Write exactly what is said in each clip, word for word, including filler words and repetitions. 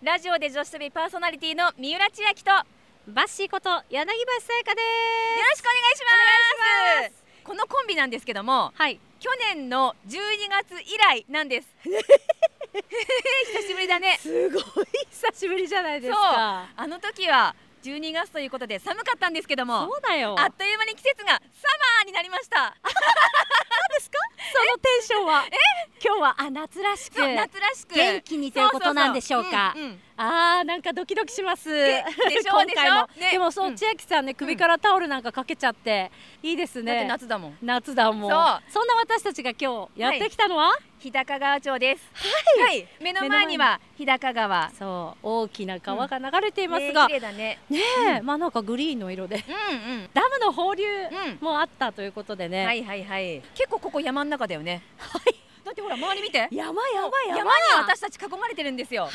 ラジオで女子旅パーソナリティの三浦千秋とバッシーこと柳橋さやかです。 よろしくお願いします。このコンビなんですけども、 はい、 去年のじゅうにがつ以来なんです久しぶりだね。 すごい久しぶりじゃないですか。 そう、あの時はじゅうにがつということで寒かったんですけども、 そうだよ、 あっという間に季節がサマーになりました何ですかそのテンションは。え今日はあ夏らしく夏らしく元気にということなんでしょうか。あーなんかドキドキしますでしょ今回もでしょ、ね、 でもそう、うん、千秋さんね首からタオルなんかかけちゃって、うん、いいですね。 だって夏だもん。 夏だもん。 そうそんな私たちが今日やってきたのは、はい、 日高川町です。 はい、 はい、目の前には日高川、 そう大きな川が流れていますが、 綺麗だね。 ねえ、うん、まあなんかグリーンの色で、 うんうん、 ダムの放流もあったということでね、 はいはいはい、結構ここ山の中だよね。はい、だってほら周り見て、 山山山山に私たち囲まれてるんですよ。 はい、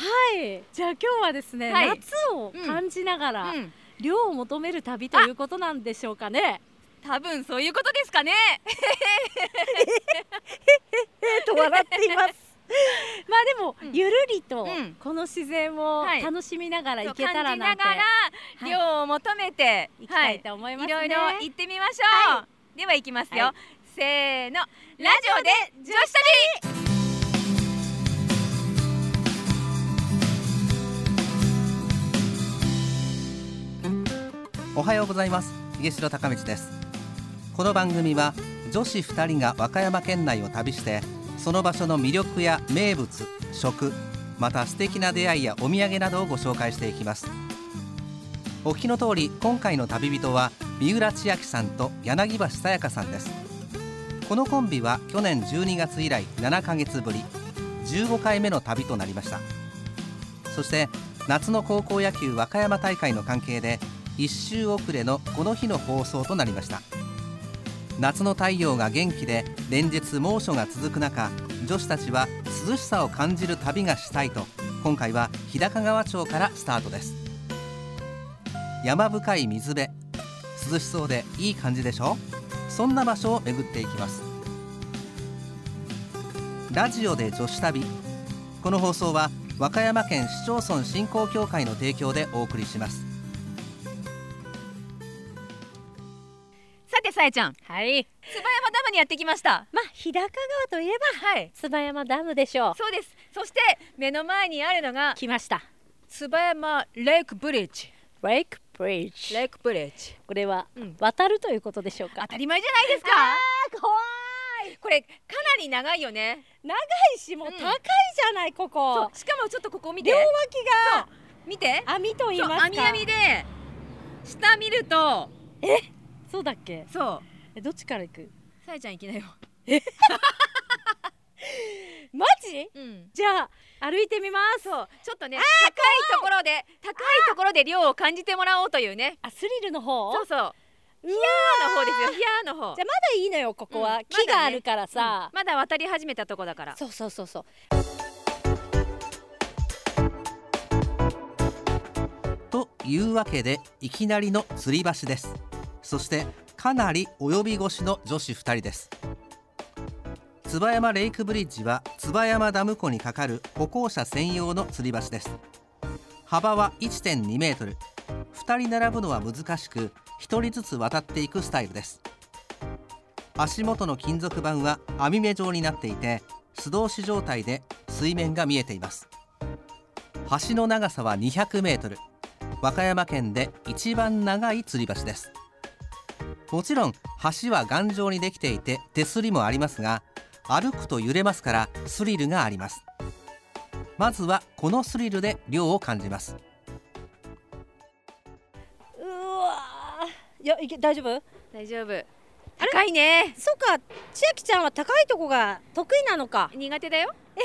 じゃあ今日はですね、はい、夏を感じながら、うん、涼を求める旅ということなんでしょうかね。 多分そういうことですかねと笑っていますまあでも、うん、ゆるりとこの自然を楽しみながら行けたらなんて、 感じながら涼を求めて行きたいと思いますね。 はい、いろいろ行ってみましょう。はい、では行きますよ。はい、せーの、ラジオで女子旅。 おはようございます。家城孝道です。この番組は女子ふたりが和歌山県内を旅して、その場所の魅力や名物、食、また素敵な出会いやお土産などをご紹介していきます。お聞きの通り、今回の旅人は三浦千秋さんと柳橋さやかさんです。このコンビは去年じゅうにがつ以来ななかげつぶり、じゅうごかいめの旅となりました。そして夏の高校野球和歌山大会の関係でいっ週遅れのこの日の放送となりました。夏の太陽が元気で連日猛暑が続く中、女子たちは涼しさを感じる旅がしたいと、今回は日高川町からスタートです。山深い水辺、涼しそうでいい感じでしょ。そんな場所を巡っていきます。ラジオで女子旅。この放送は和歌山県市町村振興協会の提供でお送りします。 さてさやちゃん、 はい、 椿山ダムにやってきました。 まあ日高川といえば、はい、椿山ダムでしょう。 そうです。そして目の前にあるのが来ました、 椿山レイクブリッジ。 レイクブリッジレイクブリッジ、 これは、うん、渡るということでしょうか。 当たり前じゃないですか。 あー怖い。 これかなり長いよね。 長いし、もう高いじゃない、うん、ここ。 しかもちょっとここ見て、 両脇が見て、 網と言いますか、 網網で下見ると、 えそうだっけ。 そう、 えどっちから行く。 さやちゃん行きなよ。 えマジ、うん、じゃあ歩いてみます。 そうちょっとね、高いところで高いところで涼を感じてもらおうというね。 あ、スリルの方。 そうそう、ヒヤーの方ですよ。ヒヤーの方。 じゃあまだいいのよ、ここは、うん、木があるからさ、 まだね、うん、まだ渡り始めたとこだから。 そうそうそうそう。 というわけで、いきなりの吊り橋です。そしてかなり及び腰の女子ふたりです。椿山レイクブリッジは椿山ダム湖に架かる歩行者専用の吊り橋です。幅は いってんにメートル、ふたり並ぶのは難しく、ひとりずつ渡っていくスタイルです。足元の金属板は網目状になっていて、素通し状態で水面が見えています。橋の長さはにひゃくメートル、和歌山県で一番長い吊り橋です。もちろん橋は頑丈にできていて手すりもありますが、歩くと揺れますからスリルがあります。まずはこのスリルで涼を感じます。 うわー、いや、いけ、大丈夫大丈夫。高いね。 そうか、千秋ちゃんは高いとこが得意なのか。 苦手だよす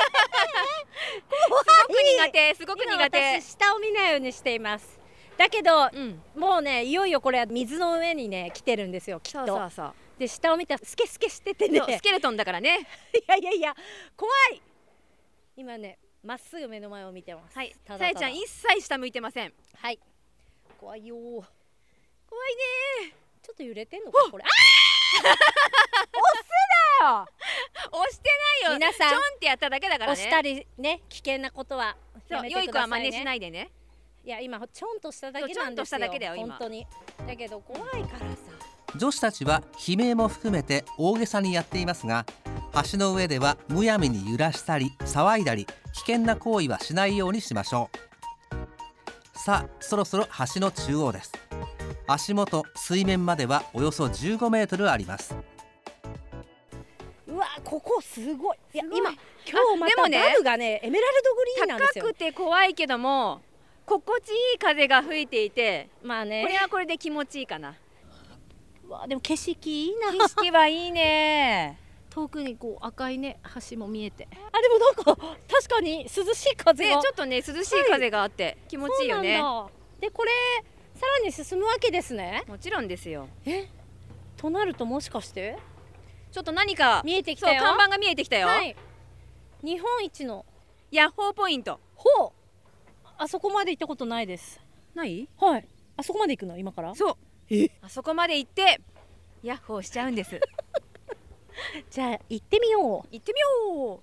ごく苦手、すごく苦手。 私下を見ないようにしています。だけど、うん、もうね、いよいよこれは水の上にね来てるんですよ、きっと。 そうそうそう。 で下を見たらスケスケしててね、 スケルトンだからねいやいやいや怖い。今ねまっすぐ目の前を見てます。 はい、さやちゃん一切下向いてません。 はい、怖いよ。怖いね。 ちょっと揺れてんのかこれ。あー押すなよ押してないよ。 皆さんちょんってやっただけだからね。 押したりね、危険なことはやめてくださいね。 良い子は真似しないでね。 いや今ちょんとしただけなんですよ。 ちょんとしただけだよ今。 本当に。だけど怖いからさ。 女子たちは悲鳴も含めて大げさにやっていますが、橋の上ではむやみに揺らしたり騒いだり危険な行為はしないようにしましょう。さあそろそろ橋の中央です。足元水面まではおよそじゅうごメートルあります。 うわここすごい。いや今今日までもねたダムがねエメラルドグリーンなんですよ。 高くて怖いけども心地いい風が吹いていて、 まあねこれはこれで気持ちいいかな。 うわでも景色いいな。 景色はいいね。 遠くにこう赤いね橋も見えて、あでもなんか確かに涼しい風が、 ね、ちょっとね涼しい風があって気持ちいいよね。 でこれさらに進むわけですね。 もちろんですよ。 えとなるともしかしてちょっと何か見えてきたよ。 そう看板が見えてきたよ、 はい、日本一のヤッホーポイント。 ほうあそこまで行ったことないです。 ない？ はいあそこまで行くの今から。 そうえあそこまで行ってヤッホーしちゃうんですじゃあ行ってみよう。 行ってみよ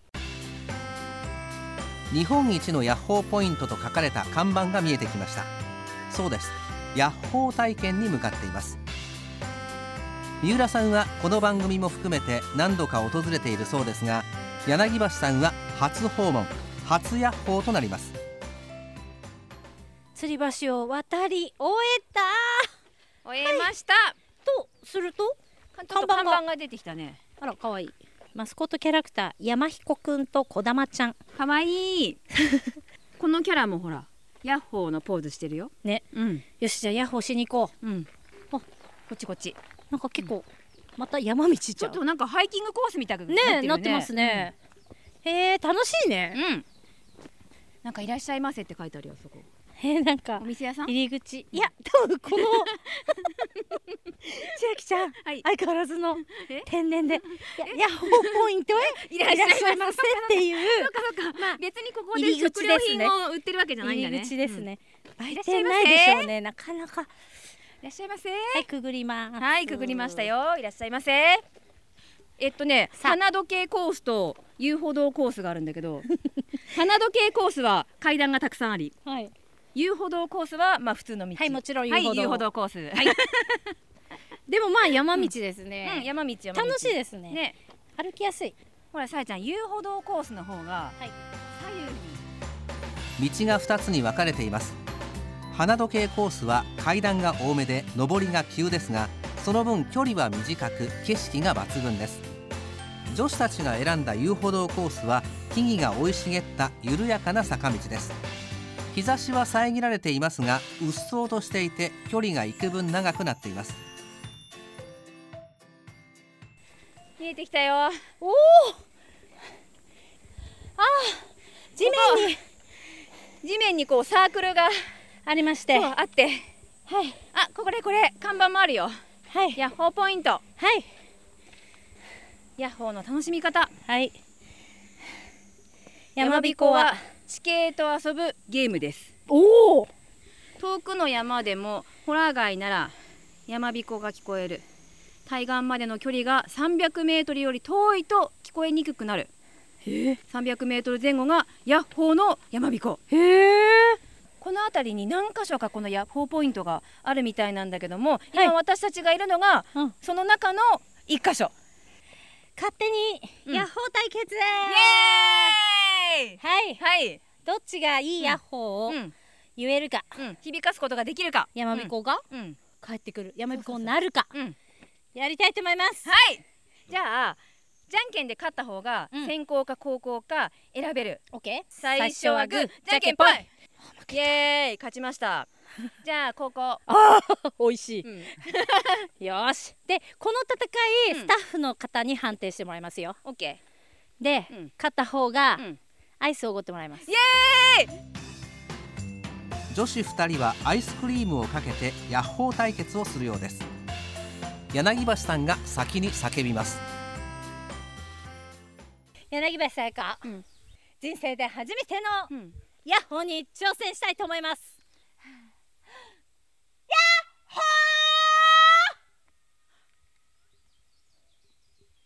う。日本一のヤッホーポイントと書かれた看板が見えてきました。そうです、ヤッホー体験に向かっています。三浦さんはこの番組も含めて何度か訪れているそうですが、柳橋さんは初訪問初ヤッホーとなります。 吊り橋を渡り終えた終えました、 はい、とするとちょっと看板が出てきたね。 あらかわいいマスコットキャラクター山彦くんとこだまちゃんかわいいこのキャラもほらヤッホーのポーズしてるよね、 うん、 よしじゃあヤッホーしに行こう。うん、 こっちこっち。 なんか結構、うん、また山道じゃん。 ちょっとなんかハイキングコースみたいになってるね。 ねなってますね、うん、へえ楽しいね。 うんなんかいらっしゃいませって書いてあるよそこ。 えー、なんかお店屋さん入り口、いや多分この千秋ちゃん、はい、相変わらずの天然でヤッホーポイントへいらっしゃいませっていうそうかそうか、まあ、別にここで食料品を売ってるわけじゃないんだね。 入り口ですね、 うん、 売店ないでしょうねなかなか。 いらっしゃいませ。 はいくぐります。 はいくぐりましたよ。いらっしゃいませ。えっとね花時計コースと遊歩道コースがあるんだけど花時計コースは階段がたくさんあり、はい、遊歩道コースはまあ普通の道。 はいもちろん遊歩道、はい、 遊歩道コース、はい、 でもまあ山道ですね、 うんうん、山道山道楽しいですね。ね歩きやすい。 ほらさやちゃん遊歩道コースの方が、はい、左右に道がふたつに分かれています。花時計コースは階段が多めで上りが急ですが、その分距離は短く景色が抜群です。女子たちが選んだ遊歩道コースは木々が生い茂った緩やかな坂道です。日差しは遮られていますがうっそうとしていて距離が幾分長くなっています。 見えてきたよ。 おおあ地面に地面にこうサークルがありましてあって、はい、あこれこれ看板もあるよ。はい、ヤッホーポイント。はい、ヤッホーの楽しみ方。はい、やまびこは地形と遊ぶゲームです。おお遠くの山でもホラー街ならやまびこが聞こえる。対岸までの距離がさんびゃくメートルより遠いと聞こえにくくなる。へえさんびゃくメートル前後がヤッホーのやまびこ。へえこの辺りに何箇所かこのヤッホーポイントがあるみたいなんだけども、はい、今私たちがいるのが、うん、その中のいっ箇所。 勝手にヤッホー対決、うん、 イエーイ。はいはいどっちがいいヤッホーを言えるか、 うんうん、響かすことができるか、 やまびこが、うん、帰ってくるやまびこになるか、やりたいと思います。はい、 じゃあじゃんけんで勝った方が先攻か後攻か選べる。オッケー。最初はグー、じゃんけんぽい。イエーイ、勝ちました。じゃあ後攻。ああ、美味しい。うん、よし。で、この戦い、うん、スタッフの方に判定してもらいますよ。 オッケー。で、うん、勝った方が、うん、アイスをおごってもらいます。 イエーイ。女子ふたりはアイスクリームをかけてヤッホー対決をするようです。柳橋さんが先に叫びます。 柳橋さやか、うん、人生で初めての、うん、ヤッホーに挑戦したいと思います。ヤッホー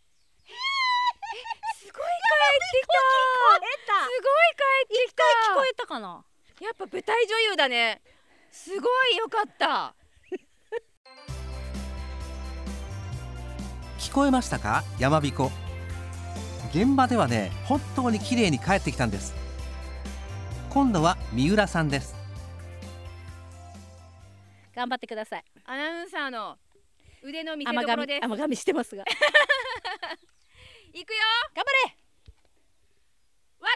すごい帰ってきた。すごい帰ってきた。 聞こえかな。 やっぱ舞台女優だね。すごい良かった聞こえましたか？やまびこ。現場ではね、本当に綺麗に帰ってきたんです。今度は三浦さんです。 頑張ってください。 アナウンサーの腕の見せ所です。 甘噛みしてますが行くよ。 頑張れ。 和歌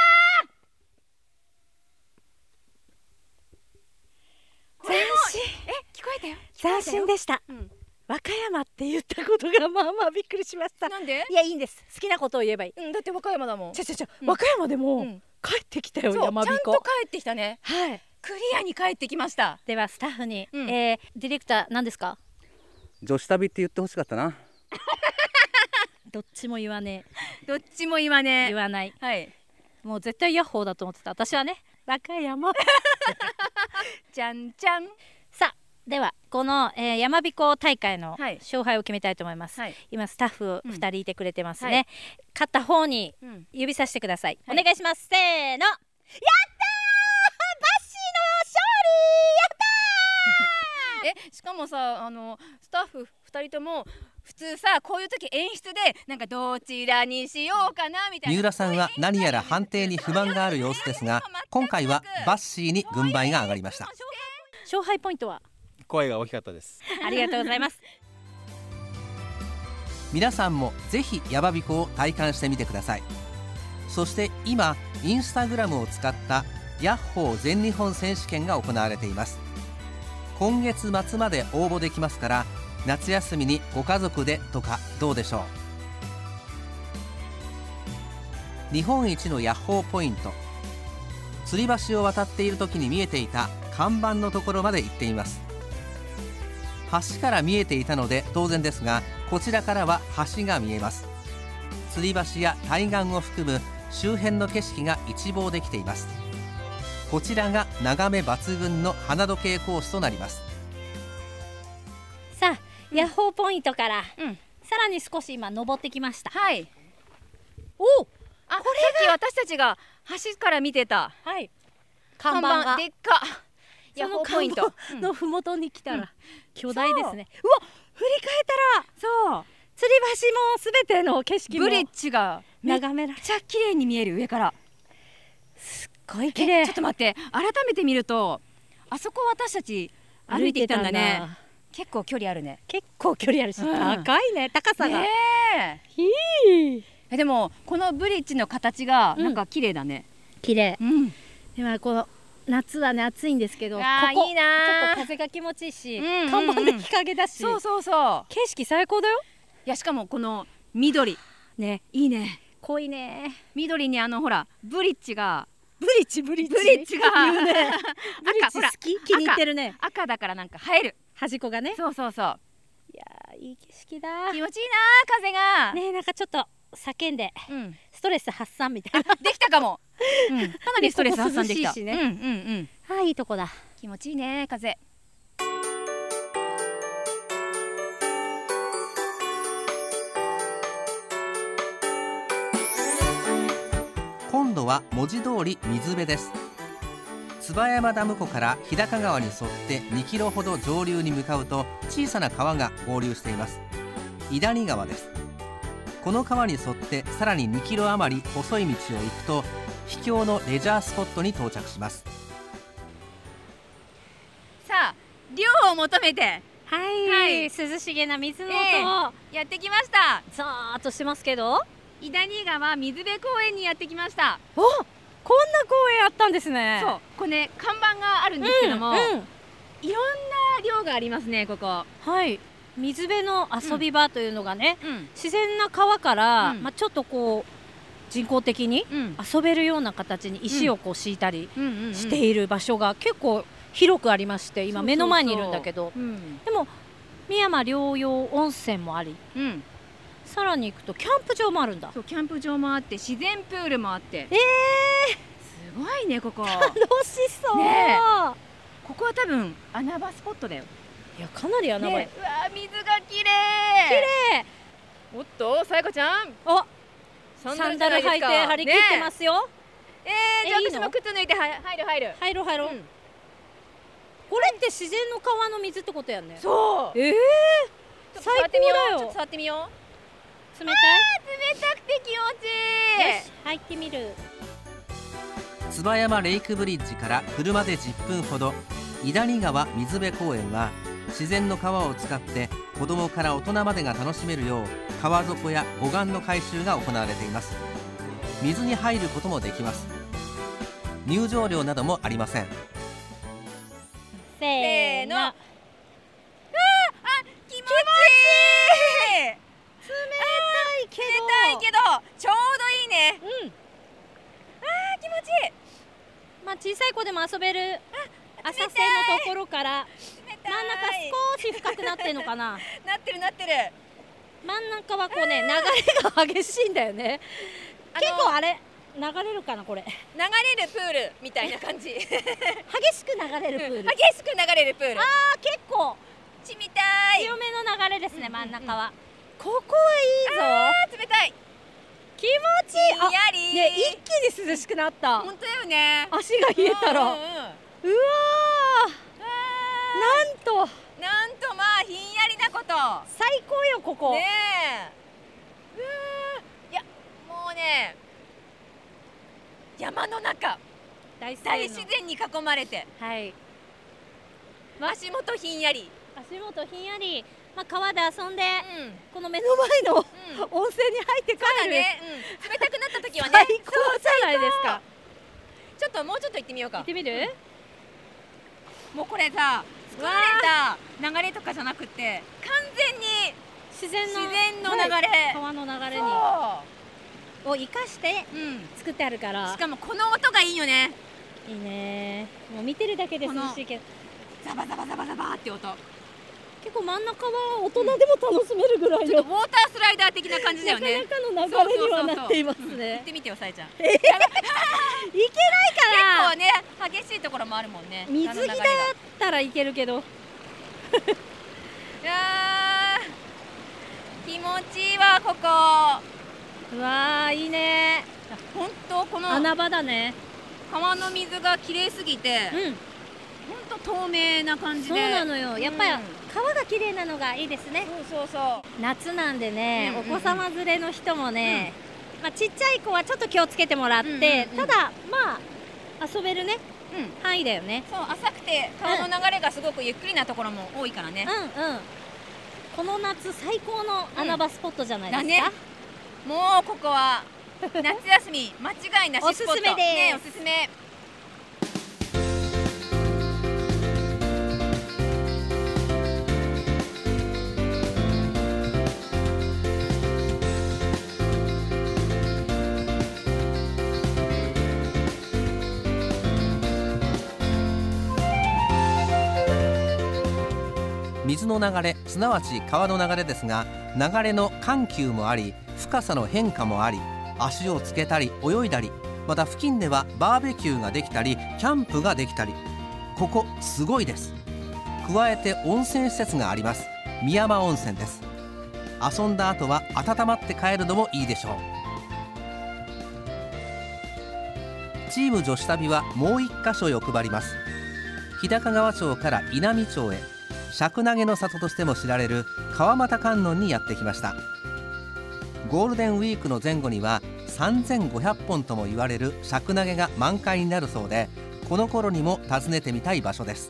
山。これもえ聞こえたよ。 斬新でした、うん、和歌山って言ったことがまあまあびっくりしました。 なんで？ いや、いいんです。好きなことを言えばいい、 うん、だって和歌山だもん。 ちょちょちょ、うん、和歌山でも、うん、帰ってきたよ。やまびこちゃんと帰ってきたね。 はい、 クリアに帰ってきました。 ではスタッフに、うん、えー、ディレクター何ですか？ 女子旅って言ってほしかったな。 どっちも言わねえ。どっちも言わねえ。 言わない。 はい。 もう絶対ヤッホーだと思ってた。私はね、和歌山。 じゃんじゃん。 さあ、ではこの、えー、やまびこ大会の勝敗を決めたいと思います。はい、今スタッフふたりいてくれてますね。うん、はい、勝った方に指さしてください。うん、お願いします。せーの。やったー。バッシーの勝利。やったー。 え、しかもさ、あのスタッフふたりとも普通さ、こういう時演出でなんかどちらにしようかなみたいな。 三浦さんは何やら判定に不満がある様子ですが、今回はバッシーに軍配が上がりました。 勝敗ポイントは？ 声が大きかったです。 ありがとうございます。 皆さんもぜひやまびこを体感してみてください。そして今インスタグラムを使ったヤッホー全日本選手権が行われています。今月末まで応募できますから、夏休みにご家族でとかどうでしょう。日本一のヤッホーポイント、吊り橋を渡っている時に見えていた看板のところまで行っています。橋から見えていたので当然ですが、こちらからは橋が見えます。吊り橋や対岸を含む周辺の景色が一望できています。こちらが眺め抜群の花時計コースとなります。 さあ、うん、ヤッホーポイントから、うん、さらに少し今登ってきました。 はい。 おお、 あ、これさっき私たちが橋から見てた、 はい、 看板がでっか。 その看板のふもとに来たら、うん、巨大ですね。うわ、振り返ったら、そう、吊り橋もすべての景色もブリッジが眺められめっちゃ綺麗に見える。上からすっごい綺麗。 ちょっと待って、改めて見るとあそこ私たち歩いてきたんだね。結構距離あるね。 結構距離あるし、うん、高いね、高さが。 ねえ。え、でもこのブリッジの形がなんか綺麗だね。 うん、綺麗。うん。でもこの夏はね、暑いんですけど、ここいいな、 ちょっと風が気持ちいいし、うんうんうん、看板で日陰だし、 そうそうそう、 景色最高だよ。 いや、しかもこの緑ね、いいね、 濃いね。 緑にあのほらブリッジが、 ブリッジブリッジブリッジが言うね。ブリッジ好き、気に入ってるね。 赤だからなんか映える、 端っこがね。 そうそうそう。 いやー、いい景色だ。 気持ちいいな、風がね。なんかちょっと叫んで、うん、ストレス発散みたいな。できたかも。うん、かなりストレス発散できた。 しね、うんうんうん。あ、いいとこだ。 気持ちいいね、風。 今度は文字通り水辺です。椿山ダム湖から日高川に沿ってにキロほど上流に向かうと小さな川が合流しています。井谷川です。この川に沿ってさらににキロ余り細い道を行くと秘境のレジャースポットに到着します。 さあ、涼を求めて、 はい、はい、涼しげな水の音、えー、 やってきました。 ざーっとしてますけど、 井谷川水辺公園にやってきました。 お、こんな公園あったんですね。 そう、これね、看板があるんですけども、うんうん、いろんな量がありますね、ここ。 はい、水辺の遊び場というのがね、うん、自然な川から、うん、まあ、ちょっとこう人工的に遊べるような形に石をこう敷いたりしている場所が結構広くありまして、今目の前にいるんだけど、でも深山療養温泉もあり、うん、さらに行くとキャンプ場もあるんだ。 そう、キャンプ場もあって自然プールもあって、 えー、 すごいね、ここ楽しそう、 ね、ここは多分穴場スポットだよ。 いや、かなり穴場、ね、 うわ、水がきれい、 きれい。 おっと、さやかちゃん、 お、サンダル履いて張り切ってますよ。 ね、えー、じゃあ私の？ 私も靴脱いで入る入る入ろう入ろう、うん、これって自然の川の水ってことやね。 そう。 ええー、最高だよ。 ちょっと触ってみよう。 冷たい？ 冷たくて気持ちいい。 よし、入ってみる。 椿山レイクブリッジから車でじゅっぷんほど、井谷川水辺公園は自然の川を使って子どもから大人までが楽しめるよう川底や護岸の改修が行われています。水に入ることもできます。入場料などもありません。 せーの。あ、 気持ちいい。 冷たいけど冷たいけどちょうどいいね。 うん。 あー気持ちいい。 まあ小さい子でも遊べる浅瀬のところから真ん中少し深くなってるのかな。 なってるなってる。 真ん中はこうね流れが激しいんだよね。結構あれ流れるかなこれ。 流れるプールみたいな感じ。激し激しく流れるプール。 く流れるプール。 ああ結構ちみたい。 強めの流れですね、真ん中は。ここはいいぞ。 あー冷たい。 気持ちいい。 ひんやり。 ね一気に涼しくなった。 本当だよね。 足が冷えたら。うわー。なんと。 なんとまあひんやりなこと。 最高よここ。 ねえ。うわーいやもうね山の中大大自然に囲まれて、 はい。 足元ひんやり。 足元ひんやり。まあ川で遊んで、 うん、 この目の前の、うん、温泉に入って帰る。 ね、うん、冷たくなった時はね。 最高じゃないですか。 ちょっともうちょっと行ってみようか。 行ってみる？ もうこれさ、作られた流れとかじゃなくて完全に自然の自然の流れ、 はい、川の流れにを生かして作ってあるから、 うん、しかもこの音がいいよね。 いいね。もう見てるだけで涼しいけど、 ザバザバザバザバって音。 結構真ん中は大人でも楽しめるぐらいの、うん、 ちょっとウォータースライダー的な感じだよね。 なかなかの流れにはなっていますね。 そうそうそうそう、うん、行ってみてよさえちゃん。 えー、いけないから結構ね激しいところもあるもんね。 水着だったらいけるけど。いやー気持ちいいわここ。 うわーいいね。 本当この穴場だね。 川の水が綺麗すぎて、うん、本当透明な感じで。 そうなのよ。やっぱり、うん、川が綺麗なのがいいですね。 そうそうそう。 夏なんでね、うんうんうん、お子様連れの人もね、うん、まあちっちゃい子はちょっと気をつけてもらって、うんうんうん、ただまあ遊べるね、うん、範囲だよね。 そう浅くて川の流れがすごくゆっくりなところも多いからね。 うんうん。この夏最高の穴場スポットじゃないですか。うん、だね。 もうここは夏休み間違いなしスポット。おすすめです。ね、おすすめ。 水の流れ、すなわち川の流れですが、流れの緩急もあり深さの変化もあり、足をつけたり泳いだり、また付近ではバーベキューができたりキャンプができたり、ここすごいです。加えて温泉施設があります。美山温泉です。遊んだ後は温まって帰るのもいいでしょう。チーム女子旅はもう一箇所欲張ります。日高川町から稲美町へ、尺投げの里としても知られる川俣観音にやってきました。ゴールデンウィークの前後にはさんぜんごひゃっぽんとも言われる尺投げが満開になるそうで、この頃にも訪ねてみたい場所です。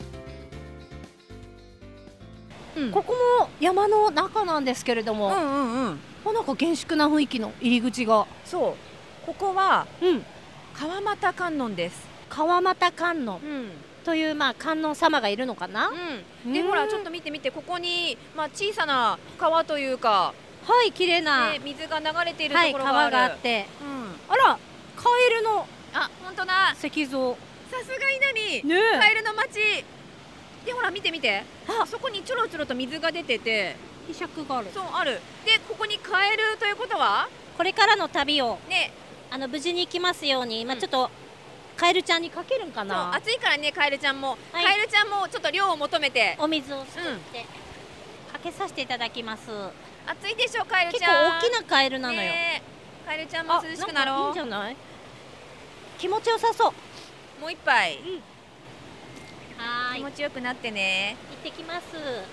うん、ここも山の中なんですけれども、うんうんうん、もうなんか厳粛な雰囲気の入り口が。 そうここは、うん、川俣観音です。 川俣観音、うんというまあ観音様がいるのかな。 うん、でほらちょっと見て見て、ここにまあ小さな川というか、 はい綺麗な、 ね、水が流れているところがある、 はい、川があって、うん、あらカエルのあ本当だ石像。 さすが稲美、ね、カエルの町でほら見て見て、あそこにちょろちょろと水が出ててひしゃくがある。 そうある。でここにカエルということはこれからの旅を、 ね、 あの無事に行きますように、うん、まあちょっとカエルちゃんにかけるんかな。 暑いからねカエルちゃんも、はい、カエルちゃんもちょっと量を求めてお水をすくって、うん、かけさせていただきます。 暑いでしょカエルちゃん。 結構大きなカエルなのよ、 ね、カエルちゃんも涼しくなろう。 いいんじゃない。気持ちよさそう。 もう一杯、 うん、はーい、 気持ちよくなってね。 行ってきます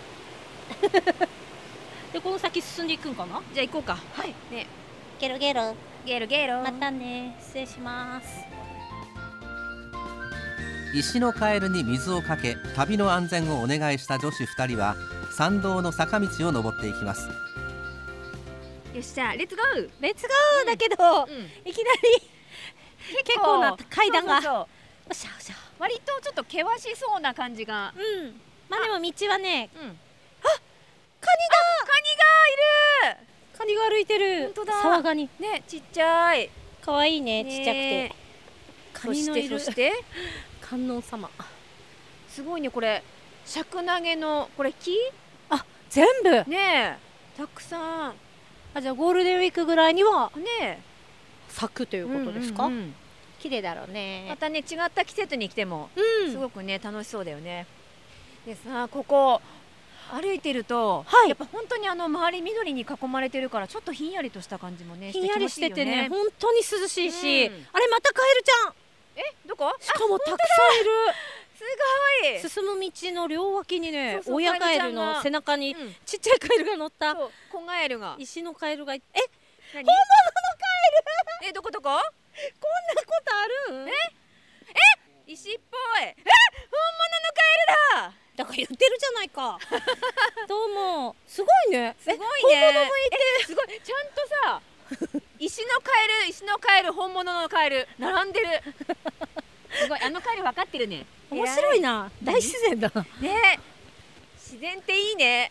でこの先進んでいくんかな。 じゃあ行こうか。 はいね、 ゲロゲロゲロゲロ、 またね、失礼します。 石のカエルに水をかけ旅の安全をお願いした女子ふたりは山道の坂道を登っていきます。 よっしゃ、レッツゴー。 レッツゴーだけど、 うん、 いきなり結構な階段が、 そうそうそう、 おしゃおしゃ、 割とちょっと険しそうな感じが。 うん、まあでも道はね、 うん、あ、カニだ。カニがいる。 カニが歩いてる。本当だ。沢ガニね、ちっちゃい。 可愛いね、ちっちゃくて。 カニのいる。そして観音様。 すごいね、これ尺投げのこれ木？ あ、全部。 ねえ、たくさん。 あ、じゃあゴールデンウィークぐらいにはね咲くということですか？綺麗だろうね。 またね、違った季節に来てもすごくね楽しそうだよね。でさ、ここ歩いてると、はい、やっぱ本当にあの周り緑に囲まれてるからちょっとひんやりとした感じもね、 ひんやりしててね、本当に涼しいし、 うん、 あれまたカエルちゃん。 え、どこ？ しかもたくさんいる。 すごい。 進む道の両脇にね、親カエルの背中にちっちゃいカエルが乗った。 そう、子ガエルが。 石のカエルがい、え、 本物のカエル。え、どこどこ？こんなことある？ え？え？石っぽい。え？本物のカエルだ。 だから言ってるじゃないか。どうも、すごいね。 すごいね。 本物もいて、 すごい、ちゃんとさ、石のカエル、石のカエル、本物のカエル並んでる。すごい、あのカエル分かってるね。 面白いな、大自然だ。 ね、自然っていいね。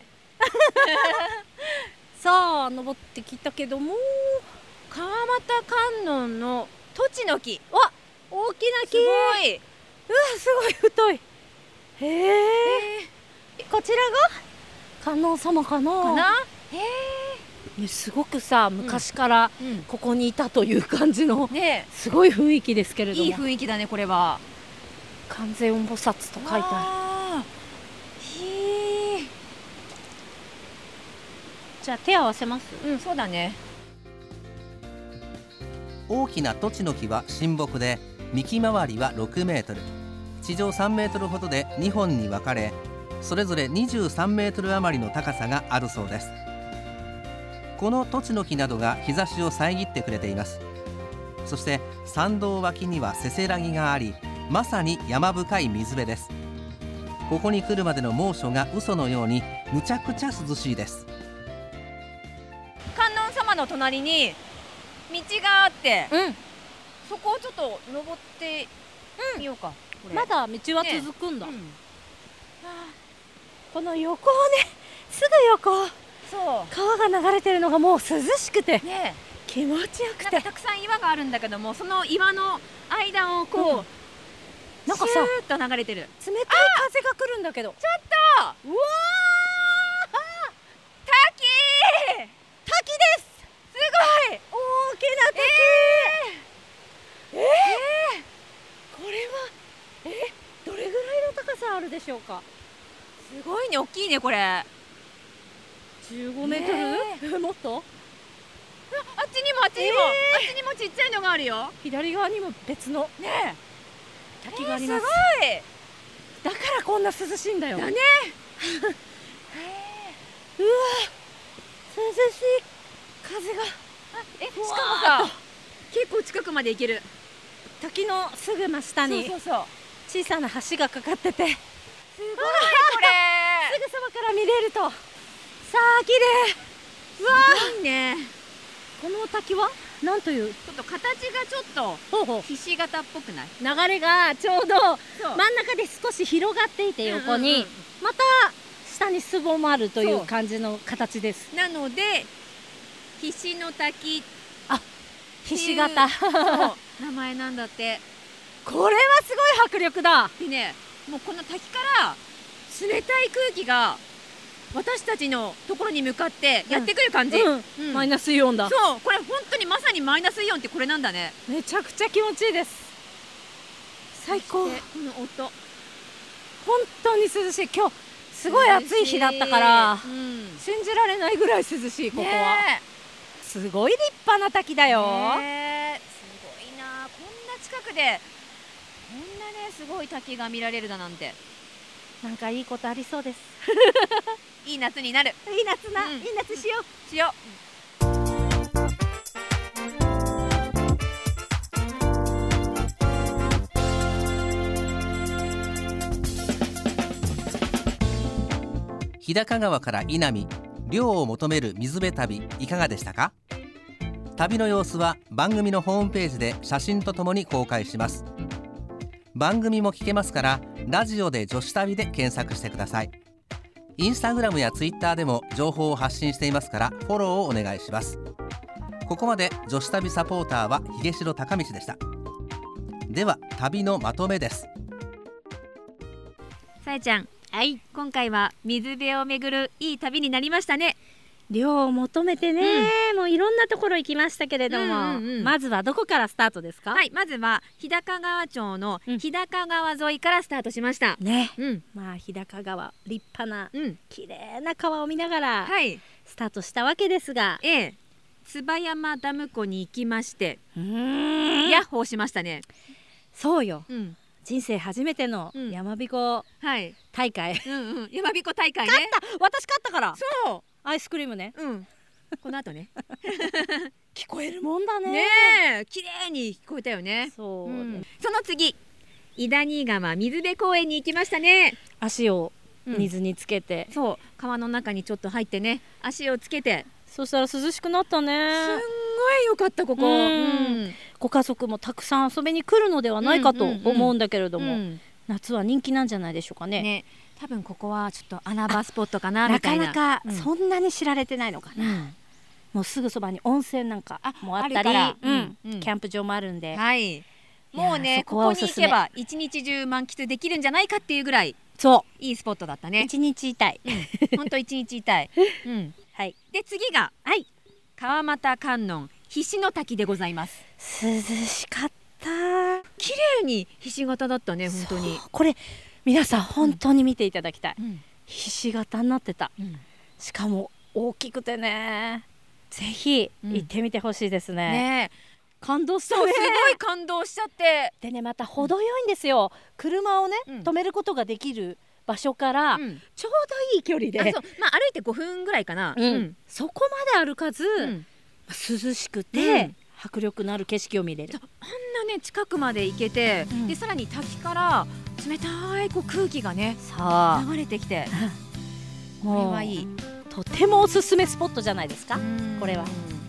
さあ、登ってきたけども、 川俣観音のトチの木。 わ、大きな木。 すごい。 うわ、すごい太い。へえ。こちらが観音様かな。 かな。へえ。ね、すごくさ、昔からここにいたという感じの、 ね、 すごい雰囲気ですけれども。 いい雰囲気だね、これは。 観世音菩薩と書いてある。 へえ。 じゃあ手合わせます。 うん、そうだね。 大きなトチの木は神木で、幹回りはろくメートル、地上さんメートルほどでにほんに分かれ、それぞれにじゅうさんメートル余りの高さがあるそうです。このトチの木などが日差しを遮ってくれています。そして参道脇にはせせらぎがあり、まさに山深い水辺です。ここに来るまでの猛暑が嘘のようにむちゃくちゃ涼しいです。 観音様の隣に道があって、 うん、 そこをちょっと登ってみようか。 うん、まだ道は続くんだ。ね、うん、この横をね、すぐ横、そう川が流れてるのがもう涼しくて、ね、気持ちよくて、 なんかたくさん岩があるんだけども、その岩の間をこう、うん、 なんかさ、 シューッと流れてる。 冷たい風が来るんだけど、 ちょっと、うわー、滝滝です。すごい大きな滝。えー、えー、これはえどれぐらいの高さあるでしょうか。 すごいね、大きいね、これ。 じゅうごメートル、えー、もっと。 あっちにもあっちにも、えー、あっちにもちっちゃいのがあるよ。 左側にも別のね滝があります。 えー、すごい。だからこんな涼しいんだよ。 だね。 うわ、涼しい風が。 え、しかもさ、結構近くまで行ける。 滝のすぐ真下にそうそうそう、 小さな橋がかかってて、すごいこれ。 すぐそばから見れると、さあ綺麗。 うわー、いいね。 この滝はなんという、 ちょっと形がちょっとほうほうひし形っぽくない？ 流れがちょうど真ん中で少し広がっていて、横にまた下にすぼまるという感じの形です。 なのでひしの滝、 あ、ひし形、 名前なんだって。 これはすごい迫力だ。 でね、もうこの滝から冷たい空気が私たちのところに向かってやってくる感じ。 うんうんうん、マイナスイオンだ。 そう、これ本当にまさにマイナスイオンってこれなんだね。 めちゃくちゃ気持ちいいです。最高。この音、 本当に涼しい。今日すごい暑い日だったから、うん、信じられないぐらい涼しい。ここはすごい立派な滝だよ。 ね、すごいな。こんな近くでんなねすごい滝が見られるだなんて、 なんかいいことありそうです。 いい夏になる。 いい夏な、 うん、 いい夏しようしよう。 日高川から伊波、涼を求める水辺旅いかがでしたか？旅の様子は番組のホームページで写真とともに公開します。番組も聞けますから、ラジオで女子旅で検索してください。インスタグラムやツイッターでも情報を発信していますから、フォローをお願いします。ここまで女子旅サポーターは秀城孝道でした。では旅のまとめです。 さえちゃん、 はい、 今回は水辺を巡るいい旅になりましたね。 量を求めてね、うん、もういろんなところ行きましたけれども、うんうんうん、まずはどこからスタートですか？ はい、まずは日高川町の日高川沿いからスタートしました、 うん、ね、うん、まあ日高川立派な、うん、綺麗な川を見ながらスタートしたわけですが、 ええ、椿山ダム湖に行きまして、うーん、ヤッホーしましたね。 そうよ、うん、人生初めての山彦大会、 うんうんうん、山彦大会ね。 勝った、私勝ったから。 そう、 アイスクリームね、 うん、この後ね聞こえるもんだね。 ねえ、綺麗に聞こえたよね。 そう、うん、 その次、伊谷川水辺公園に行きましたね。 足を水につけて、 うん、そう、川の中にちょっと入ってね、足をつけて、 そしたら涼しくなったね。 すんごい良かったここ、うんうん、 ご家族もたくさん遊びに来るのではないかと思うんだけれども、うんうんうん、夏は人気なんじゃないでしょうかね。ね、 多分ここはちょっと穴場スポットかなみたいな。 なかなかそんなに知られてないのかな、うん、もうすぐそばに温泉なんかもあったり、うんうん、キャンプ場もあるんで、 はい、もうね、ここに行けば一日中満喫できるんじゃないかっていうぐらい、 そういいスポットだったね。 一日いたい、 本当一日いたい、うん、はい。で次が、はい、川俣観音菱の滝でございます。 涼しかった。 綺麗にひし形だったね、本当に。 これ皆さん本当に見ていただきたい、うん、ひし形になってた、うん、しかも大きくてね、ぜひ行ってみてほしいですね、うん、ね、感動したね。 すごい感動しちゃって、 でね、また程よいんですよ、車をね、うん、止めることができる場所から、うん、ちょうどいい距離で、 あ、そう、まあ、歩いてごふんぐらいかな、 うんうん、そこまで歩かず、うん、涼しくて、うん、迫力のある景色を見れる。 あんなね近くまで行けて、うん、でさらに滝から冷たいこう空気がね流れてきて、これはいい、 とてもおすすめスポットじゃないですか。これは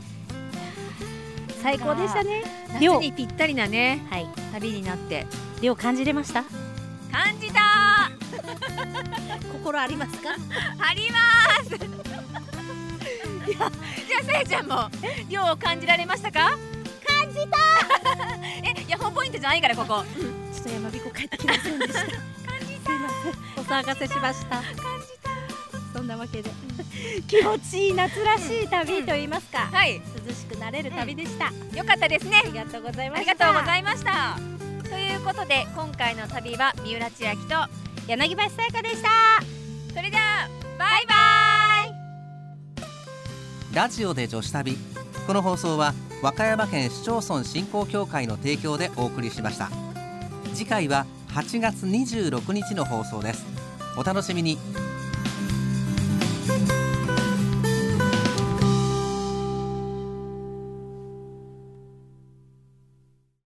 最高でしたね。 夏にぴったりなね、はい、旅になって。 涼感じれました？ 感じた心ありますか？ ありますじゃあさえちゃんも涼を感じられましたか？ 感じたえ、ヤホーポイントじゃないからここ、 ちょっと山彦帰ってきませんでした感じた、すいません、お騒がせしました。感じた。そんなわけで気持ちいい夏らしい旅と言いますか、うんうん、はい、涼しくなれる旅でした、 うん、よかったですね。 ありがとうございました。 ありがとうございました。ということで今回の旅は三浦千秋と柳橋さやかでした。 それではバイバイ。ラジオで女子旅、この放送は和歌山県市町村振興協会の提供でお送りしました。次回ははちがつにじゅうろくにちの放送です。お楽しみに。